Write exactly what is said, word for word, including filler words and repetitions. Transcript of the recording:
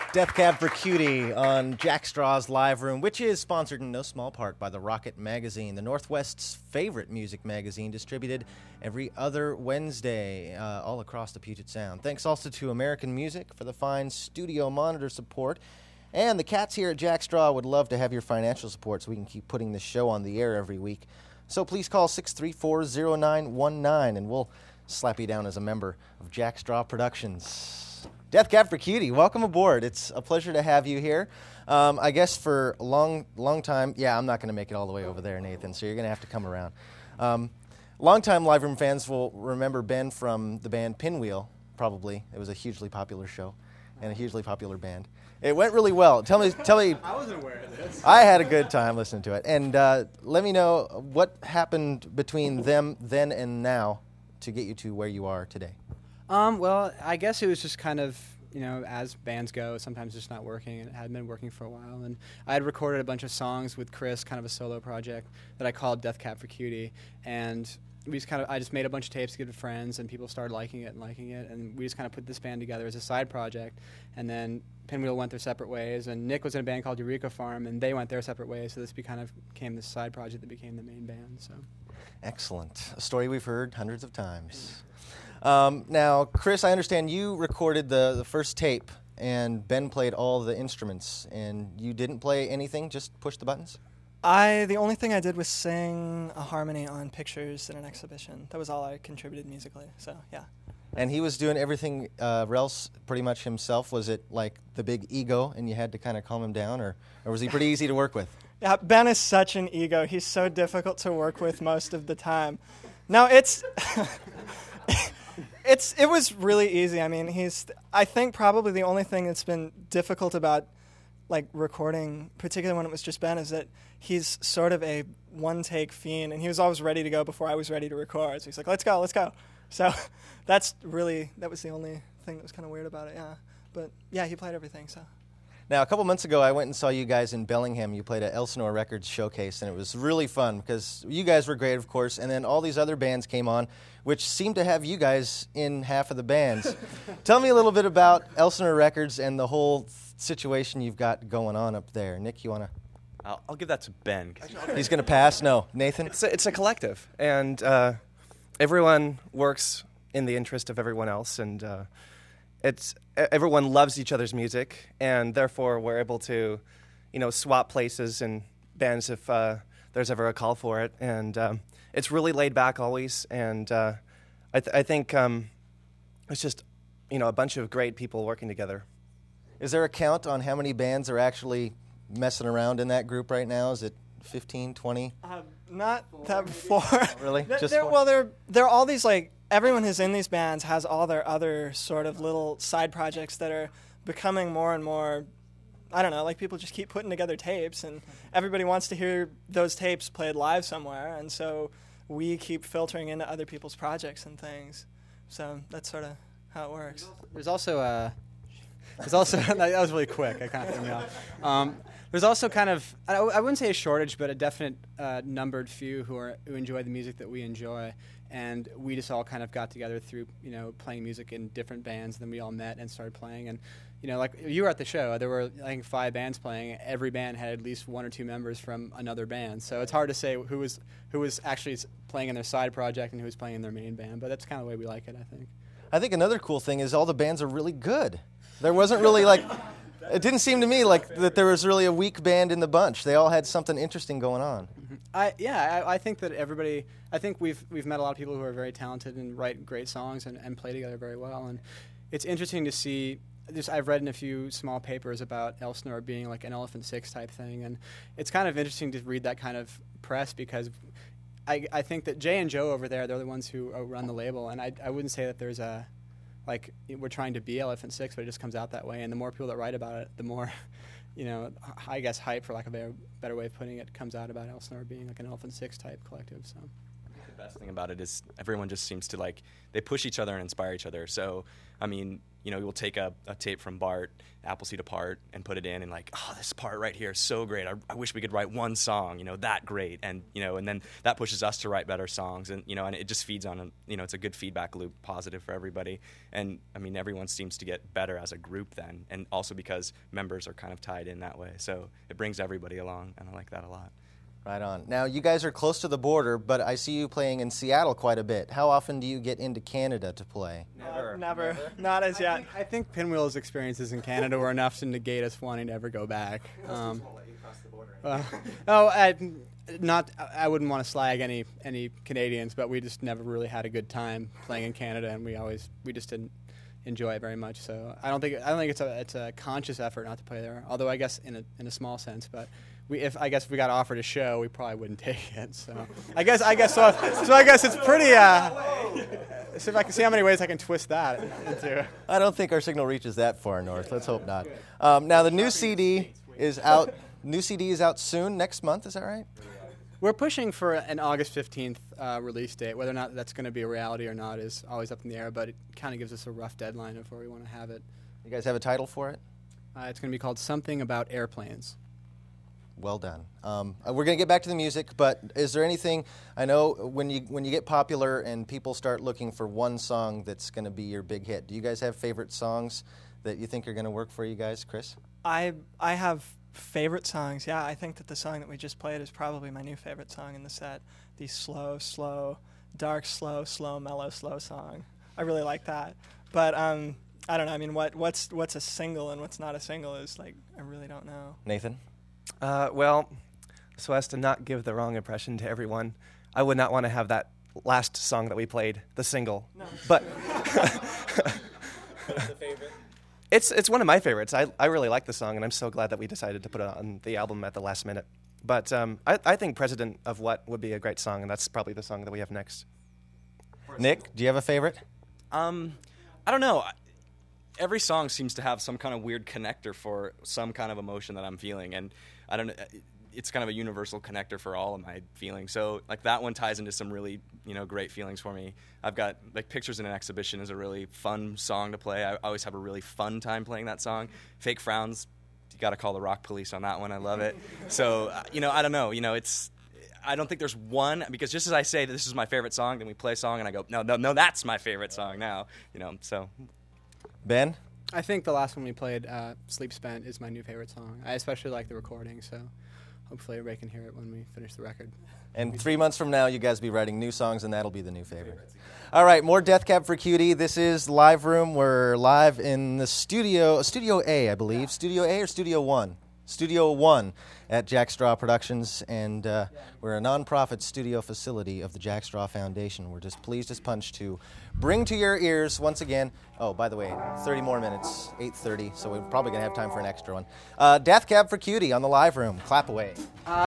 Death Cab for Cutie on Jack Straw's Live Room, which is sponsored in no small part by the Rocket Magazine, the Northwest's favorite music magazine, distributed every other Wednesday uh, all across the Puget Sound. Thanks also to American Music for the fine studio monitor support. And the cats here at Jack Straw would love to have your financial support so we can keep putting this show on the air every week. So please call six three four, zero nine one nine and we'll slap you down as a member of Jack Straw Productions. Death Cab for Cutie, welcome aboard. It's a pleasure to have you here. Um, I guess for a long, long time, yeah, I'm not going to make it all the way over there, Nathan, so you're going to have to come around. Um, longtime Live Room fans will remember Ben from the band Pinwheel, probably. It was a hugely popular show and a hugely popular band. It went really well. Tell me, tell me. I wasn't aware of this. I had a good time listening to it. And uh, let me know what happened between them then and now to get you to where you are today. Um, well, I guess it was just kind of, you know, as bands go, sometimes it's not working, and it hadn't been working for a while. And I had recorded a bunch of songs with Chris, kind of a solo project that I called Death Cab for Cutie. And we just kind of, I just made a bunch of tapes to give to friends, and people started liking it and liking it. And we just kind of put this band together as a side project. And then Pinwheel went their separate ways, and Nick was in a band called Eureka Farm, and they went their separate ways. So this be kind of became this side project that became the main band. So, excellent. A story we've heard hundreds of times. Um, now, Chris, I understand you recorded the, the first tape, and Ben played all the instruments, and you didn't play anything, just push the buttons? I the only thing I did was sing a harmony on pictures in an exhibition. That was all I contributed musically, so yeah. And he was doing everything uh, else pretty much himself. Was it like the big ego, and you had to kind of calm him down, or, or was he pretty easy to work with? Yeah, Ben is such an ego. He's so difficult to work with most of the time. No, it's... It's it was really easy. I mean, he's I think probably the only thing that's been difficult about like recording, particularly when it was just Ben, is that he's sort of a one-take fiend, and he was always ready to go before I was ready to record. So he's like, "Let's go, let's go." So that's really that was the only thing that was kind of weird about it. Yeah, but yeah, he played everything. So. Now, a couple months ago, I went and saw you guys in Bellingham. You played at Elsinore Records showcase, and it was really fun because you guys were great, of course, and then all these other bands came on, which seemed to have you guys in half of the bands. Tell me a little bit about Elsinore Records and the whole situation you've got going on up there. Nick, you want to? I'll, I'll give that to Ben. He's going to pass? No. Nathan? It's a, it's a collective, and uh, everyone works in the interest of everyone else, and uh, it's everyone loves each other's music, and therefore we're able to, you know, swap places and bands if uh, there's ever a call for it. And um, it's really laid back always, and uh, I, th- I think um, it's just, you know, a bunch of great people working together. Is there a count on how many bands are actually messing around in that group right now? Is it fifteen, twenty? Uh, not that four. Really? They're, Just they're, four? well, they're they're all these like everyone who's in these bands has all their other sort of little side projects that are becoming more and more. I don't know, like people just keep putting together tapes, and everybody wants to hear those tapes played live somewhere, and so we keep filtering into other people's projects and things. So that's sort of how it works. There's also uh, there's also that was really quick. I kind of threw me off. Um, there's also kind of I, I wouldn't say a shortage, but a definite uh, numbered few who are who enjoy the music that we enjoy, and we just all kind of got together through you know playing music in different bands. And then we all met and started playing, and you know like you were at the show. There were I think five bands playing. Every band had at least one or two members from another band, so it's hard to say who was who was actually playing in their side project and who was playing in their main band. But that's kind of the way we like it, I think. I think another cool thing is all the bands are really good. There wasn't really like, it didn't seem to me like that there was really a weak band in the bunch. They all had something interesting going on. Mm-hmm. I yeah, I, I think that everybody. I think we've we've met a lot of people who are very talented and write great songs and, and play together very well. And it's interesting to see. Just I've read in a few small papers about Elsinore being like an Elephant Six type thing, and it's kind of interesting to read that kind of press because. I, I think that Jay and Joe over there, they're the ones who uh, run the label, and I, I wouldn't say that there's a, like, we're trying to be Elephant Six, but it just comes out that way, and the more people that write about it, the more, you know, I guess hype, for lack of a better, better way of putting it, comes out about Elsinore being like an Elephant Six type collective, so. best thing about it is everyone just seems to like they push each other and inspire each other. So, I mean, you know, we'll take a, a tape from Bart, Appleseed Apart, and put it in, and like, oh, this part right here is so great. I, I wish we could write one song, you know, that great, and you know, and then that pushes us to write better songs, and you know, and it just feeds on, a, you know, it's a good feedback loop, positive for everybody, and I mean, everyone seems to get better as a group then, and also because members are kind of tied in that way, so it brings everybody along, and I like that a lot. Right on. Now, you guys are close to the border, but I see you playing in Seattle quite a bit. How often do you get into Canada to play? Never. Uh, never. Not as yet. I think, I think Pinwheel's experiences in Canada were enough to negate us wanting to ever go back. Um, uh, oh, I, not. I wouldn't want to slag any any Canadians, but we just never really had a good time playing in Canada, and we always we just didn't enjoy it very much. So I don't think I don't think it's a it's a conscious effort not to play there. Although I guess in a in a small sense, but. We, if I guess if we got offered a show, we probably wouldn't take it. So I guess I guess so. So I guess it's pretty. Uh, see if I can see how many ways I can twist that into. I don't think our signal reaches that far north. Let's hope not. Um, now the new C D is out. New C D is out soon, next month. Is that right? We're pushing for an August fifteenth uh, release date. Whether or not that's going to be a reality or not is always up in the air. But it kind of gives us a rough deadline of where we want to have it. You guys have a title for it? Uh, it's going to be called Something About Airplanes. Well done. Um, we're going to get back to the music, but is there anything, I know when you when you get popular and people start looking for one song that's going to be your big hit, do you guys have favorite songs that you think are going to work for you guys, Chris? I I have favorite songs, yeah. I think that the song that we just played is probably my new favorite song in the set. The slow, slow, dark, slow, slow, mellow, slow song. I really like that. But um, I don't know, I mean, what what's what's a single and what's not a single is like, I really don't know. Nathan? Uh, well, so as to not give the wrong impression to everyone, I would not want to have that last song that we played, the single. No. But What's the favorite? It's it's one of my favorites. I I really like the song, and I'm so glad that we decided to put it on the album at the last minute. But um, I I think President of What would be a great song, and that's probably the song that we have next. Nick, do you have a favorite? Um, I don't know. Every song seems to have some kind of weird connector for some kind of emotion that I'm feeling, and I don't know. It's kind of a universal connector for all of my feelings. So, like that one ties into some really, you know, great feelings for me. I've got like Pictures in an Exhibition is a really fun song to play. I always have a really fun time playing that song. Fake Frowns, you got to call the Rock Police on that one. I love it. So, uh, you know, I don't know. You know, it's. I don't think there's one, because just as I say that this is my favorite song, then we play a song and I go, no, no, no, that's my favorite song now. You know, so. Ben? I think the last one we played, uh, Sleep Spent, is my new favorite song. I especially like the recording, so hopefully everybody can hear it when we finish the record. And three months from now, you guys will be writing new songs, and that'll be the new favorite. All right, more Death Cab for Cutie. This is Live Room. We're live in the studio, Studio A, I believe. Yeah. Studio A or Studio One? Studio One at Jack Straw Productions, and uh, we're a nonprofit studio facility of the Jack Straw Foundation. We're just pleased as punch to bring to your ears once again. Oh, by the way, thirty more minutes, eight thirty, so we're probably going to have time for an extra one. Uh, Death Cab for Cutie on the Live Room. Clap away. Uh,